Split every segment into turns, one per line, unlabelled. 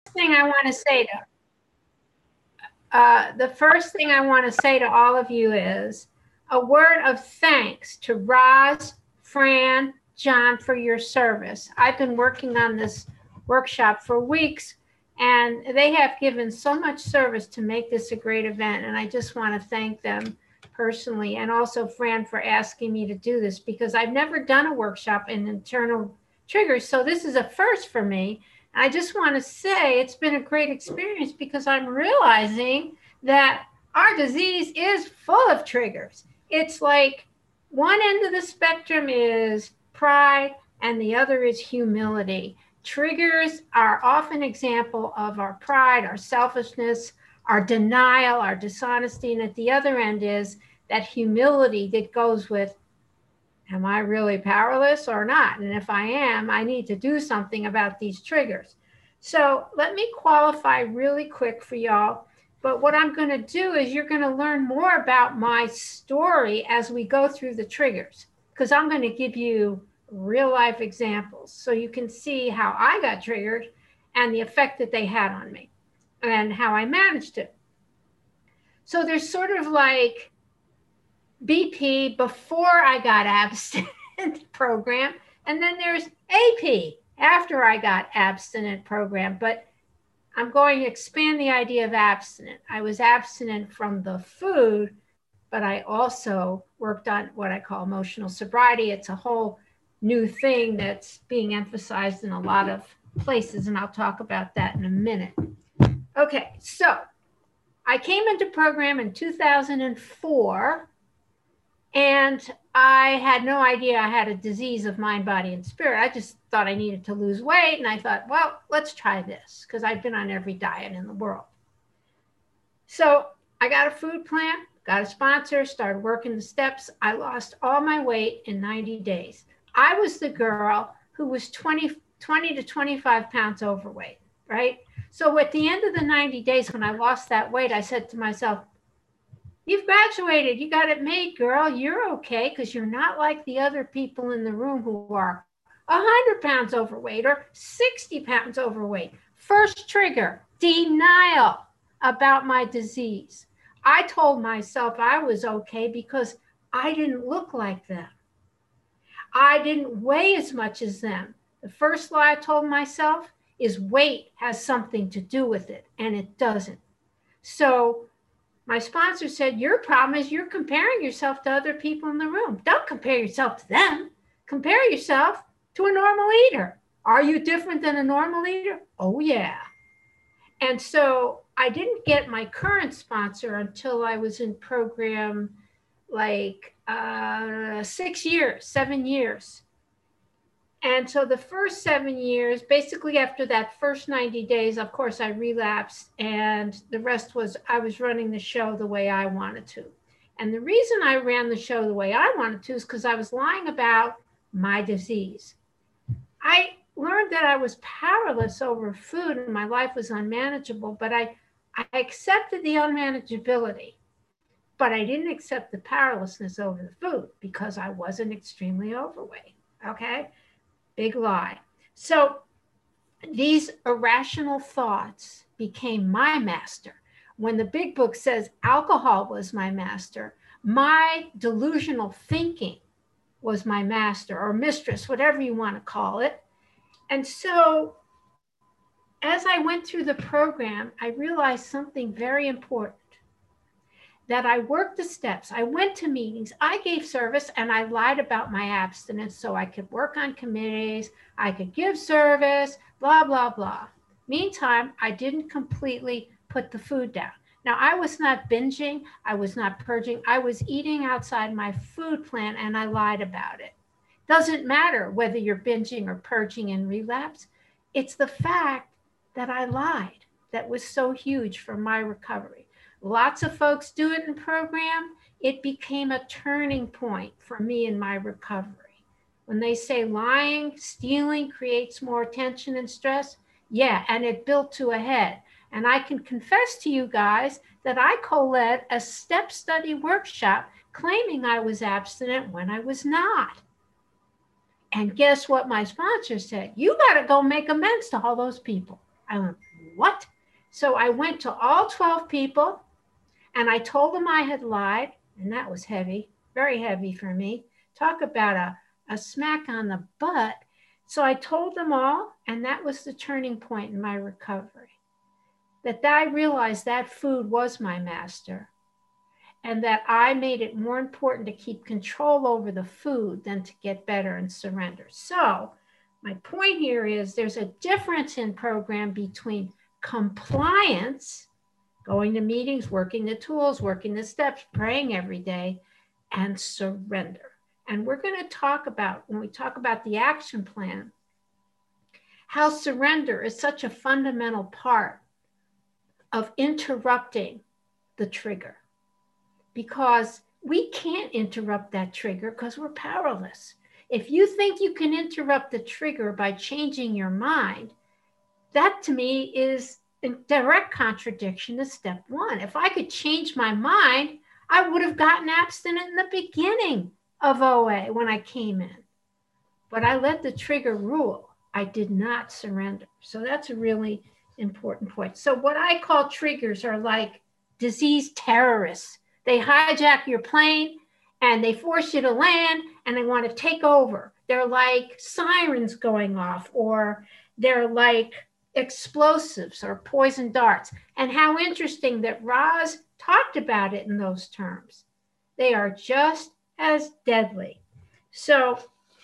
thing I want to say to the first thing I want to say to all of you is a word of thanks to Roz, Fran, John for your service. I've been working on this workshop for weeks, and they have given so much service to make this a great event. And I just want to thank them personally, and also Fran for asking me to do this because I've never done a workshop in internal triggers. So this is a first for me. I just want to say it's been a great experience because I'm realizing that our disease is full of triggers. It's like one end of the spectrum is pride and the other is humility. Triggers are often an example of our pride, our selfishness, our denial, our dishonesty, and at the other end is that humility that goes with, am I really powerless or not? And if I am, I need to do something about these triggers. So let me qualify really quick for y'all. But what I'm going to do is you're going to learn more about my story as we go through the triggers, because I'm going to give you real life examples so you can see how I got triggered and the effect that they had on me and how I managed it. So there's sort of like BP before I got abstinent program, and then there's AP after I got abstinent program. But I'm going to expand the idea of abstinent. I was abstinent from the food, but I also worked on what I call emotional sobriety. It's a whole new thing that's being emphasized in a lot of places, and I'll talk about that in a minute. Okay, so I came into program in 2004, and I had no idea I had a disease of mind, body, and spirit. I just thought I needed to lose weight. And I thought, well, let's try this because I've been on every diet in the world. So I got a food plan, got a sponsor, started working the steps. I lost all my weight in 90 days. I was the girl who was 20 to 25 pounds overweight, right? So at the end of the 90 days, when I lost that weight, I said to myself, you've graduated. You got it made, girl. You're okay because you're not like the other people in the room who are 100 pounds overweight or 60 pounds overweight. First trigger, denial about my disease. I told myself I was okay because I didn't look like them. I didn't weigh as much as them. The first lie I told myself is weight has something to do with it, and it doesn't. So my sponsor said, your problem is you're comparing yourself to other people in the room. Don't compare yourself to them. Compare yourself to a normal eater. Are you different than a normal eater? Oh, yeah. And so I didn't get my current sponsor until I was in program like 6 years, 7 years. And so the first 7 years, basically after that first 90 days, of course, I relapsed, and the rest was I was running the show the way I wanted to. And the reason I ran the show the way I wanted to is because I was lying about my disease. I learned that I was powerless over food and my life was unmanageable, but I accepted the unmanageability, but I didn't accept the powerlessness over the food because I wasn't extremely overweight. Okay? Big lie. So these irrational thoughts became my master. When the big book says alcohol was my master, my delusional thinking was my master or mistress, whatever you want to call it. And so as I went through the program, I realized something very important, that I worked the steps. I went to meetings, I gave service, and I lied about my abstinence so I could work on committees, I could give service, blah, blah, blah. Meantime, I didn't completely put the food down. Now, I was not binging, I was not purging, I was eating outside my food plan, and I lied about it. Doesn't matter whether you're binging or purging in relapse. It's the fact that I lied that was so huge for my recovery. Lots of folks do it in program. It became a turning point for me in my recovery. When they say lying, stealing creates more tension and stress, yeah, and it built to a head. And I can confess to you guys that I co-led a step study workshop claiming I was abstinent when I was not. And guess what my sponsor said? You got to go make amends to all those people. I went, what? So I went to all 12 people and I told them I had lied. And that was heavy, very heavy for me. Talk about a smack on the butt. So I told them all, and that was the turning point in my recovery. That I realized that food was my master, and that I made it more important to keep control over the food than to get better and surrender. So my point here is there's a difference in program between compliance, going to meetings, working the tools, working the steps, praying every day, and surrender. And we're going to talk about, when we talk about the action plan, how surrender is such a fundamental part of interrupting the trigger, because we can't interrupt that trigger because we're powerless. If you think you can interrupt the trigger by changing your mind, that to me is in direct contradiction to step one. If I could change my mind, I would have gotten abstinent in the beginning of OA when I came in. But I let the trigger rule. I did not surrender. So that's a really important point. So what I call triggers are like disease terrorists. They hijack your plane and they force you to land and they want to take over. They're like sirens going off, or they're like explosives or poison darts. And how interesting that Roz talked about it in those terms. They are just as deadly. So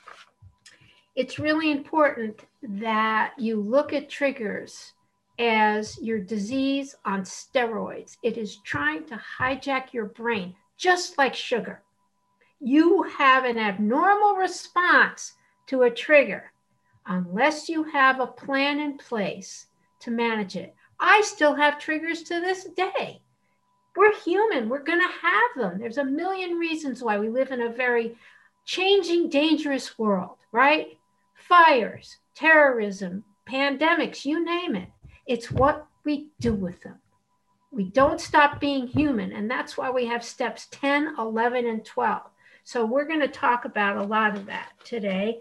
it's really important that you look at triggers as your disease on steroids. It is trying to hijack your brain, just like sugar. You have an abnormal response to a trigger unless you have a plan in place to manage it. I still have triggers to this day. We're human. We're going to have them. There's a million reasons why we live in a very changing, dangerous world, right? Fires, terrorism, pandemics, you name it. It's what we do with them. We don't stop being human. And that's why we have steps 10, 11, and 12. So we're going to talk about a lot of that today.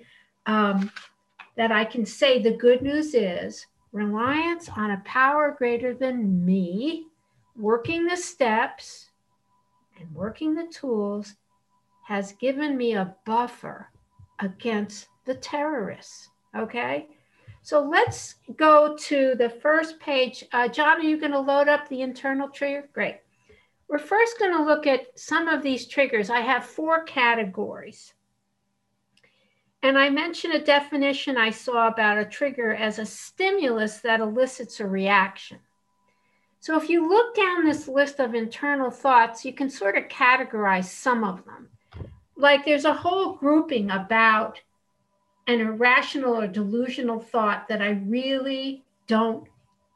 That I can say the good news is reliance on a power greater than me, working the steps and working the tools has given me a buffer against the terrorists. Okay. So let's go to the first page. John, are you going to load up the internal trigger? Great. We're first going to look at some of these triggers. I have 4 categories. And I mentioned a definition I saw about a trigger as a stimulus that elicits a reaction. So if you look down this list of internal thoughts, you can sort of categorize some of them. Like there's a whole grouping about an irrational or delusional thought that I'm really not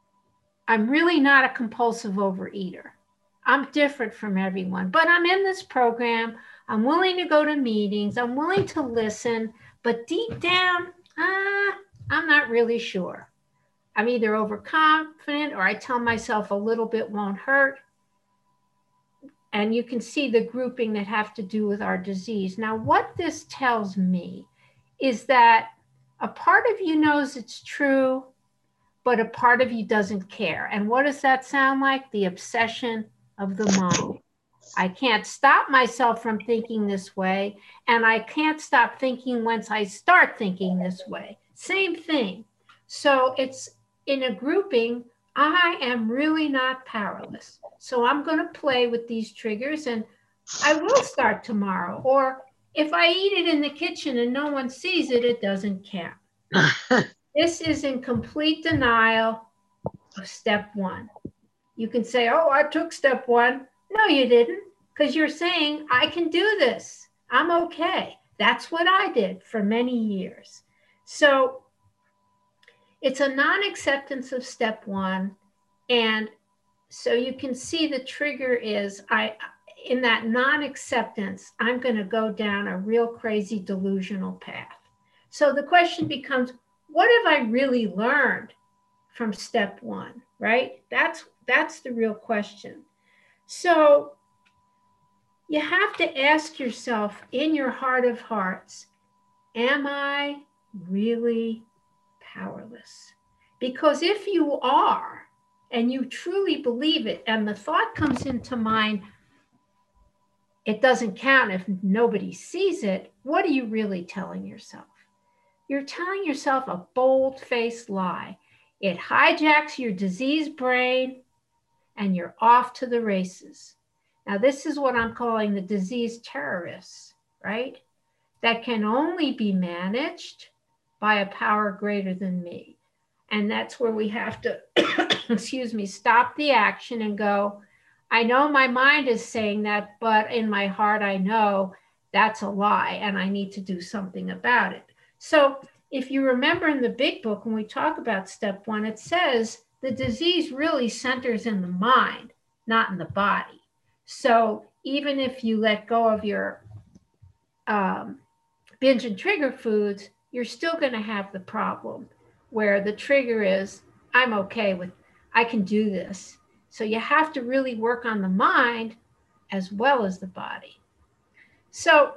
a compulsive overeater. I'm different from everyone, but I'm in this program. I'm willing to go to meetings. I'm willing to listen, but deep down, I'm not really sure. I'm either overconfident or I tell myself a little bit won't hurt. And you can see the grouping that have to do with our disease. Now, what this tells me is that a part of you knows it's true, but a part of you doesn't care. And what does that sound like? The obsession of the mind. I can't stop myself from thinking this way, and I can't stop thinking once I start thinking this way. Same thing. So it's in a grouping, I am really not powerless. So I'm going to play with these triggers, and I will start tomorrow. Or if I eat it in the kitchen and no one sees it, it doesn't count. This is in complete denial of step 1. You can say, oh, I took step 1. No, you didn't, because you're saying, I can do this. I'm okay. That's what I did for many years. So it's a non-acceptance of step 1. And so you can see the trigger is, in that non-acceptance, I'm going to go down a real crazy delusional path. So the question becomes, what have I really learned from step 1, right? That's the real question. So you have to ask yourself in your heart of hearts, am I really powerless? Because if you are, and you truly believe it, and the thought comes into mind, it doesn't count if nobody sees it, what are you really telling yourself? You're telling yourself a bold-faced lie. It hijacks your diseased brain, and you're off to the races. Now, this is what I'm calling the disease terrorists, right? That can only be managed by a power greater than me. And that's where we have to, excuse me, stop the action and go, I know my mind is saying that, but in my heart, I know that's a lie and I need to do something about it. So if you remember in the big book, when we talk about step 1, it says the disease really centers in the mind, not in the body. So even if you let go of your binge and trigger foods, you're still going to have the problem where the trigger is, I'm okay with, I can do this. So you have to really work on the mind as well as the body. So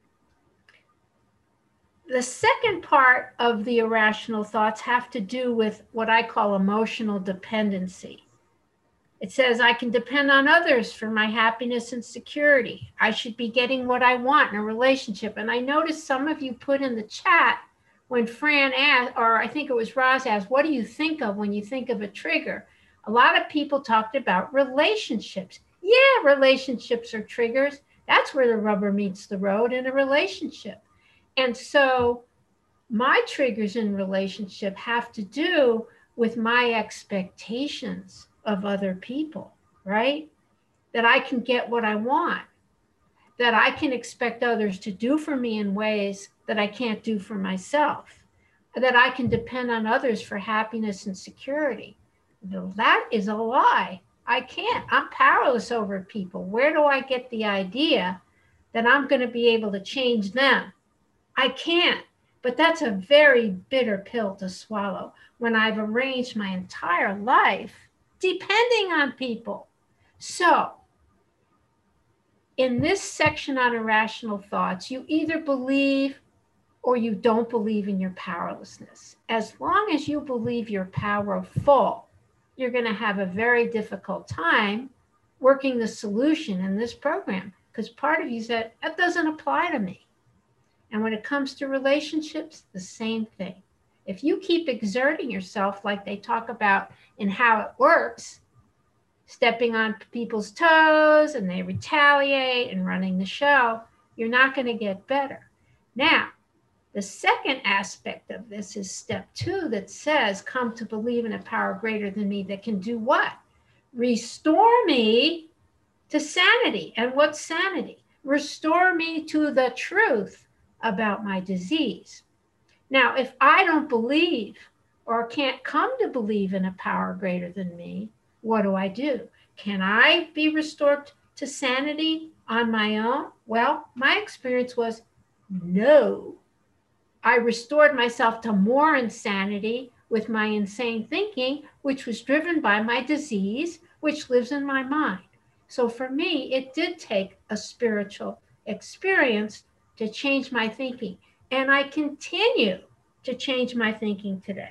the second part of the irrational thoughts have to do with what I call emotional dependency. It says, I can depend on others for my happiness and security. I should be getting what I want in a relationship. And I noticed some of you put in the chat when Fran asked, or I think it was Roz asked, what do you think of when you think of a trigger? A lot of people talked about relationships. Yeah, relationships are triggers. That's where the rubber meets the road in a relationship. And so my triggers in relationship have to do with my expectations of other people, right? That I can get what I want, that I can expect others to do for me in ways that I can't do for myself, that I can depend on others for happiness and security. That is a lie. I can't. I'm powerless over people. Where do I get the idea that I'm going to be able to change them? I can't. But that's a very bitter pill to swallow when I've arranged my entire life depending on people. So in this section on irrational thoughts, you either believe or you don't believe in your powerlessness. As long as you believe you're powerful, you're going to have a very difficult time working the solution in this program, because part of you said, that doesn't apply to me. And when it comes to relationships, the same thing. If you keep exerting yourself like they talk about in How It Works, stepping on people's toes and they retaliate and running the show, you're not going to get better. Now, the second aspect of this is step 2 that says, come to believe in a power greater than me that can do what? Restore me to sanity. And what's sanity? Restore me to the truth about my disease. Now, if I don't believe or can't come to believe in a power greater than me, what do? Can I be restored to sanity on my own? Well, my experience was no. I restored myself to more insanity with my insane thinking, which was driven by my disease, which lives in my mind. So for me, it did take a spiritual experience to change my thinking. And I continue to change my thinking today.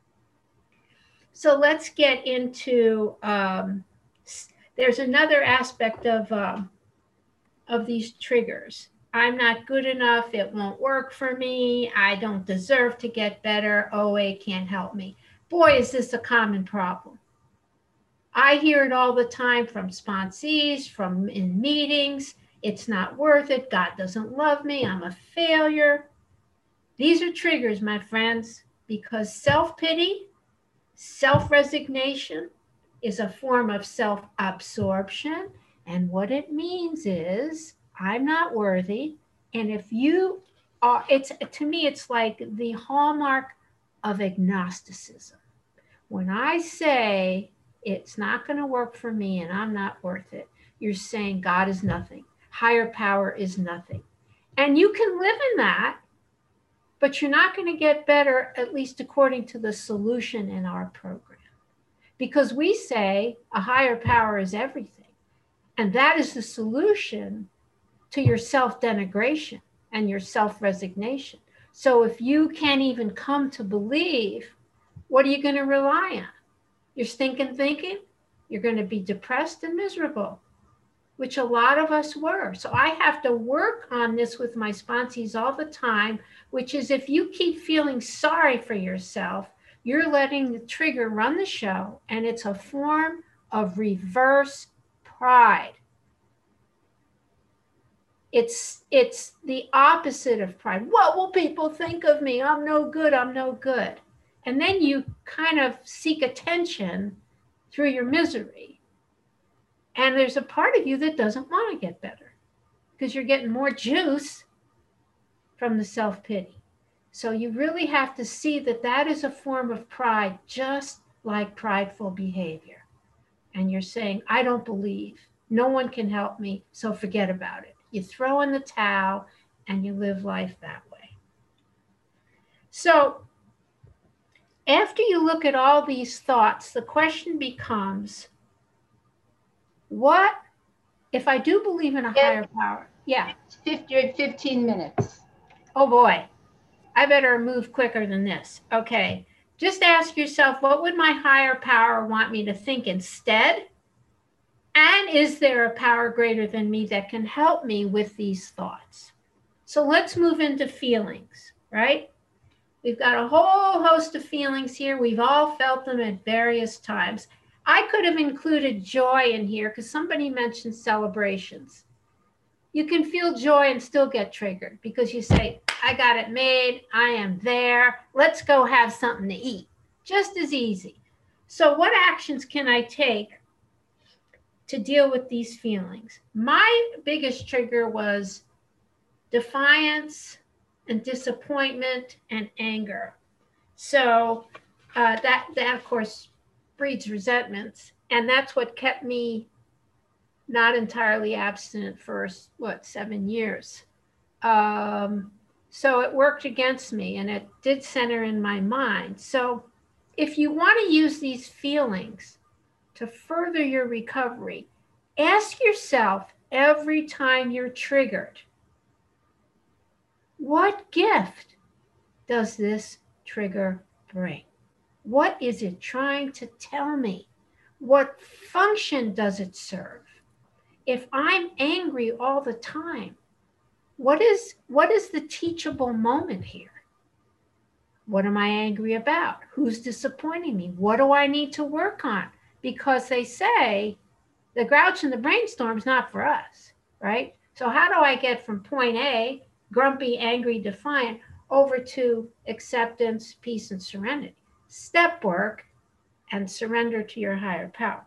So let's get into, there's another aspect of these triggers. I'm not good enough. It won't work for me. I don't deserve to get better. OA can't help me. Boy, is this a common problem. I hear it all the time from sponsees, from in meetings. It's not worth it. God doesn't love me. I'm a failure. These are triggers, my friends, because self-pity, self-resignation is a form of self-absorption. And what it means is I'm not worthy. And if you are, to me, it's like the hallmark of agnosticism. When I say it's not going to work for me and I'm not worth it, you're saying God is nothing. Higher power is nothing. And you can live in that, but you're not going to get better, at least according to the solution in our program. Because we say a higher power is everything. And that is the solution to your self-denigration and your self-resignation. So if you can't even come to believe what are you going to rely on? Your stinking thinking? You're going to be depressed and miserable, which a lot of us were. So I have to work on this with my sponsees all the time, which is if you keep feeling sorry for yourself, you're letting the trigger run the show, and it's a form of reverse pride. It's the opposite of pride. What will people think of me? I'm no good. I'm no good. And then you kind of seek attention through your misery. And there's a part of you that doesn't want to get better because you're getting more juice from the self-pity. So you really have to see that that is a form of pride, just like prideful behavior. And you're saying, I don't believe. No one can help me, so forget about it. You throw in the towel and you live life that way. So after you look at all these thoughts, the question becomes, what if I do believe in a higher power? Yeah.
You're at 15 minutes.
Oh boy, I better move quicker than this. Okay. Just ask yourself, what would my higher power want me to think instead? And is there a power greater than me that can help me with these thoughts? So let's move into feelings, right? We've got a whole host of feelings here. We've all felt them at various times. I could have included joy in here because somebody mentioned celebrations. You can feel joy and still get triggered because you say, I got it made. I am there. Let's go have something to eat. Just as easy. So what actions can I take to deal with these feelings? My biggest trigger was defiance and disappointment and anger. So that of course breeds resentments, and that's what kept me not entirely abstinent for 7 years. So it worked against me, and it did center in my mind. So if you want to use these feelings to further your recovery, ask yourself every time you're triggered, what gift does this trigger bring? What is it trying to tell me? What function does it serve? If I'm angry all the time, what is the teachable moment here? What am I angry about? Who's disappointing me? What do I need to work on? Because they say the grouch and the brainstorm is not for us, right? So how do I get from point A, grumpy, angry, defiant, over to acceptance, peace, and serenity? Step work and surrender to your higher power.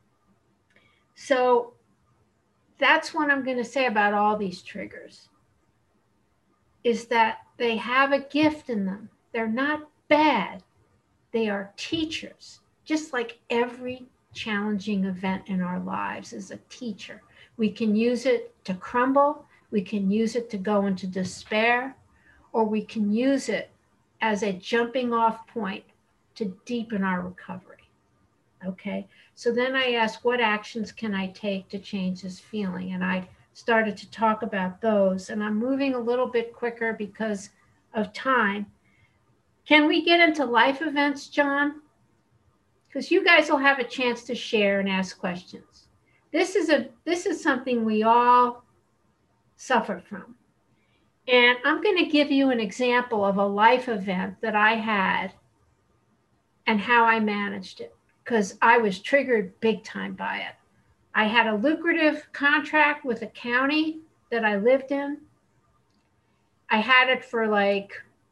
So that's what I'm going to say about all these triggers, is that they have a gift in them. They're not bad. They are teachers, just like every challenging event in our lives is a teacher. We can use it to crumble. We can use it to go into despair, or we can use it as a jumping off point to deepen our recovery. Okay. So then I asked, what actions can I take to change this feeling? And I started to talk about those. And I'm moving a little bit quicker because of time. Can we get into life events, John? Because you guys will have a chance to share and ask questions. This is something we all suffer from. And I'm going to give you an example of a life event that I had and how I managed it, because I was triggered big time by it. I had a lucrative contract with a county that I lived in. I had it for like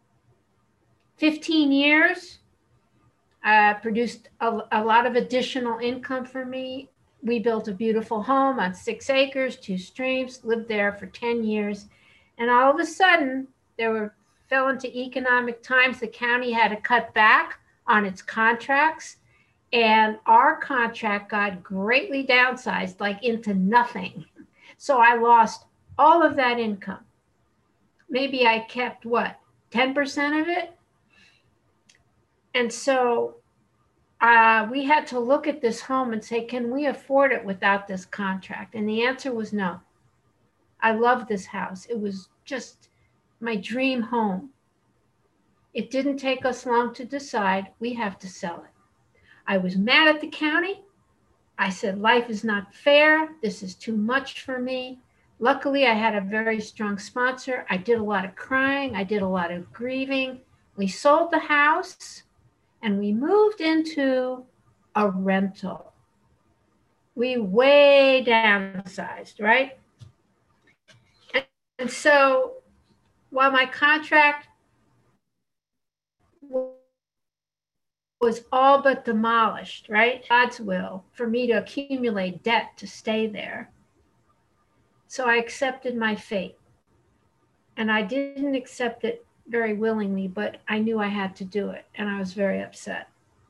15 years. Produced a lot of additional income for me. We built a beautiful home on 6 acres, 2 streams, lived there for 10 years. And all of a sudden, fell into economic times. The county had to cut back on its contracts. And our contract got greatly downsized, like into nothing. So I lost all of that income. Maybe I kept 10% of it? And so we had to look at this home and say, can we afford it without this contract? And the answer was no. I love this house. It was just my dream home. It didn't take us long to decide we have to sell it. I was mad at the county. I said, life is not fair. This is too much for me. Luckily, I had a very strong sponsor. I did a lot of crying. I did a lot of grieving. We sold the house and we moved into a rental. We way downsized, right? And so while my contract was all but demolished, right? God's will for me to accumulate debt to stay there. So I accepted my fate. And I didn't accept it very willingly, but I knew I had to do it. And I was very upset.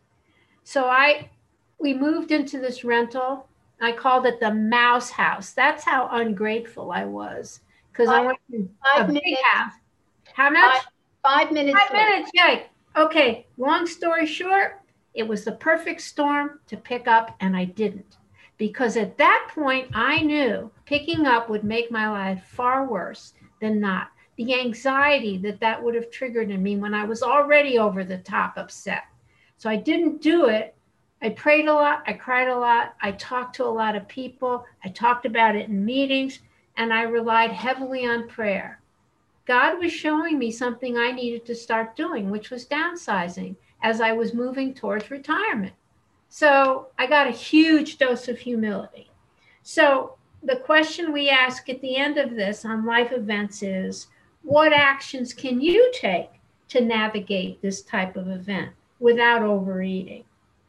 So we moved into this rental. I called it the Mouse House. That's how ungrateful I was. Because I went to a big house. How much?
5 minutes.
5 minutes, yay. Okay, long story short, it was the perfect storm to pick up, and I didn't. Because at that point, I knew picking up would make my life far worse than not. The anxiety that would have triggered in me when I was already over the top upset. So I didn't do it. I prayed a lot. I cried a lot. I talked to a lot of people. I talked about it in meetings, and I relied heavily on prayer. God was showing me something I needed to start doing, which was downsizing as I was moving towards retirement. So I got a huge dose of humility. So the question we ask at the end of this on life events is, what actions can you take to navigate this type of event without overeating?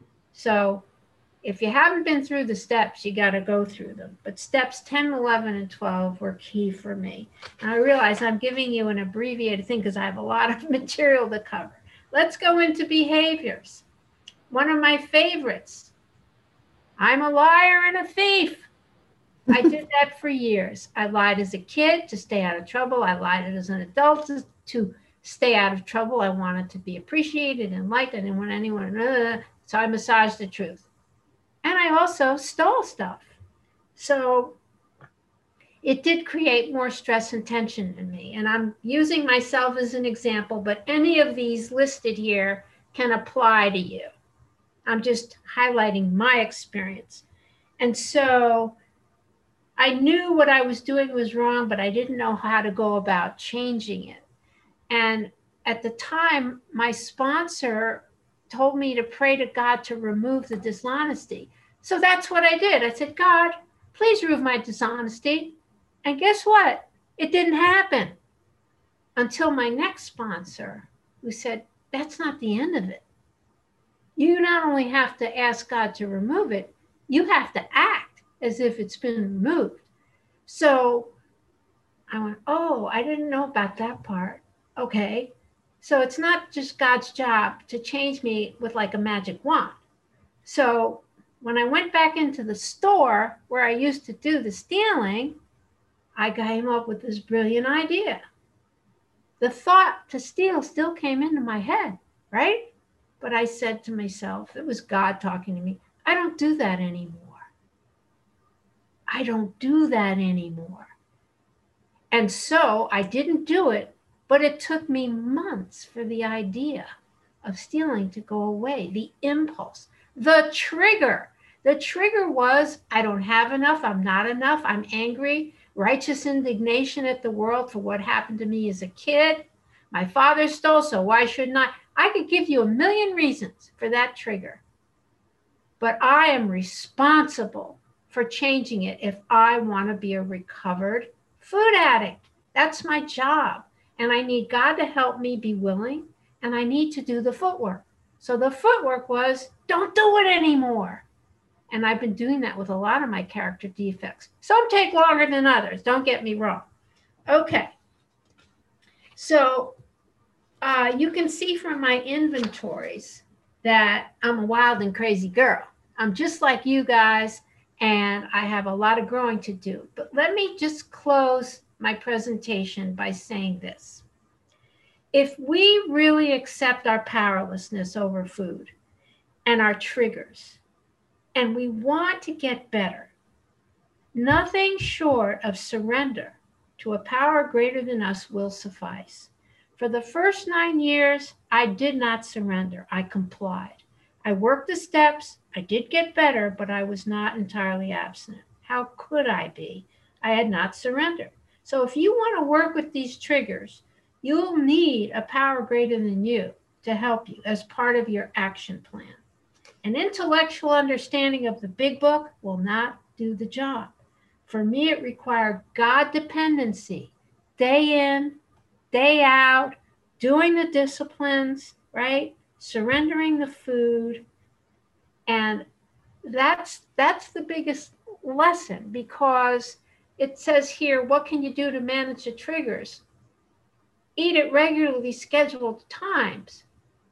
So if you haven't been through the steps, you got to go through them. But steps 10, 11, and 12 were key for me. And I realize I'm giving you an abbreviated thing because I have a lot of material to cover. Let's go into behaviors. One of my favorites. I'm a liar and a thief. I did that for years. I lied as a kid to stay out of trouble. I lied as an adult to stay out of trouble. I wanted to be appreciated and liked. I didn't want anyone. So I massaged the truth. And I also stole stuff. So it did create more stress and tension in me. And I'm using myself as an example, but any of these listed here can apply to you. I'm just highlighting my experience. And so I knew what I was doing was wrong, but I didn't know how to go about changing it. And at the time, my sponsor told me to pray to God to remove the dishonesty. So that's what I did. I said, God, please remove my dishonesty. And guess what? It didn't happen until my next sponsor, who said, that's not the end of it. You not only have to ask God to remove it, you have to act as if it's been removed. So I went, oh, I didn't know about that part. Okay. So it's not just God's job to change me with like a magic wand. So when I went back into the store where I used to do the stealing, I came up with this brilliant idea. The thought to steal still came into my head, right? But I said to myself, it was God talking to me, I don't do that anymore. I don't do that anymore. And so I didn't do it, but it took me months for the idea of stealing to go away, the impulse, the trigger. The trigger was, I don't have enough, I'm not enough, I'm angry, righteous indignation at the world for what happened to me as a kid. My father stole, so why shouldn't I? I could give you a million reasons for that trigger. But I am responsible for changing it if I want to be a recovered food addict. That's my job. And I need God to help me be willing, and I need to do the footwork. So the footwork was, don't do it anymore. And I've been doing that with a lot of my character defects. Some take longer than others, don't get me wrong. Okay. So you can see from my inventories that I'm a wild and crazy girl. I'm just like you guys, and I have a lot of growing to do. But let me just close my presentation by saying this. If we really accept our powerlessness over food and our triggers, and we want to get better, nothing short of surrender to a power greater than us will suffice. For For the first 9 years, I did not surrender. I complied. I worked the steps. I did get better, but I was not entirely abstinent. How could I be? I had not surrendered. So if you want to work with these triggers, you'll need a power greater than you to help you as part of your action plan. An intellectual understanding of the big book will not do the job. For me, it required God dependency, day in, day out, doing the disciplines, right? Surrendering the food. And that's the biggest lesson, because it says here, what can you do to manage the triggers? Eat at regularly scheduled times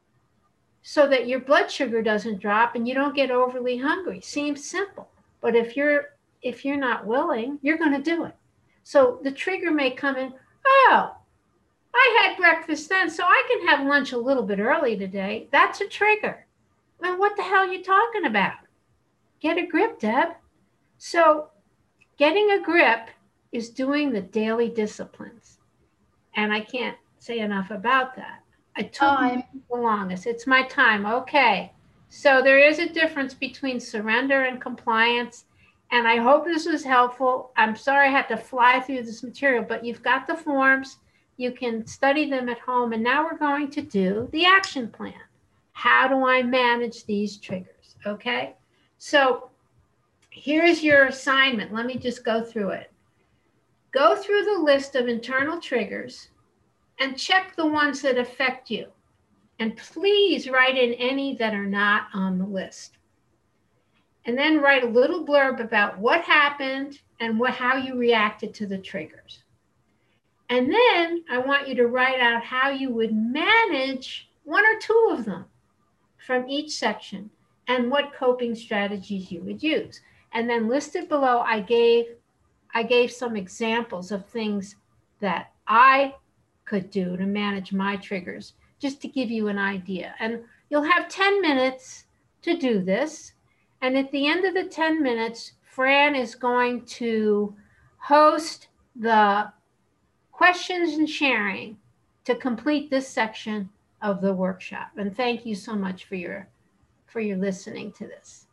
so that your blood sugar doesn't drop and you don't get overly hungry. Seems simple, but if you're not willing, you're going to do it. So the trigger may come in, oh, I had breakfast then, so I can have lunch a little bit early today. That's a trigger. Well, what the hell are you talking about? Get a grip, Deb. So getting a grip is doing the daily disciplines. And I can't say enough about that. I took the longest. It's my time. Okay. So there is a difference between surrender and compliance. And I hope this was helpful. I'm sorry I had to fly through this material, but you've got the forms. You can study them at home. And now we're going to do the action plan. How do I manage these triggers? Okay. So here's your assignment. Let me just go through it. Go through the list of internal triggers and check the ones that affect you. And please write in any that are not on the list. And then write a little blurb about what happened and how you reacted to the triggers. And then I want you to write out how you would manage one or two of them from each section and what coping strategies you would use. And then listed below, I gave some examples of things that I could do to manage my triggers, just to give you an idea. And you'll have 10 minutes to do this. And at the end of the 10 minutes, Fran is going to host the questions and sharing to complete this section of the workshop. And thank you so much for your listening to this.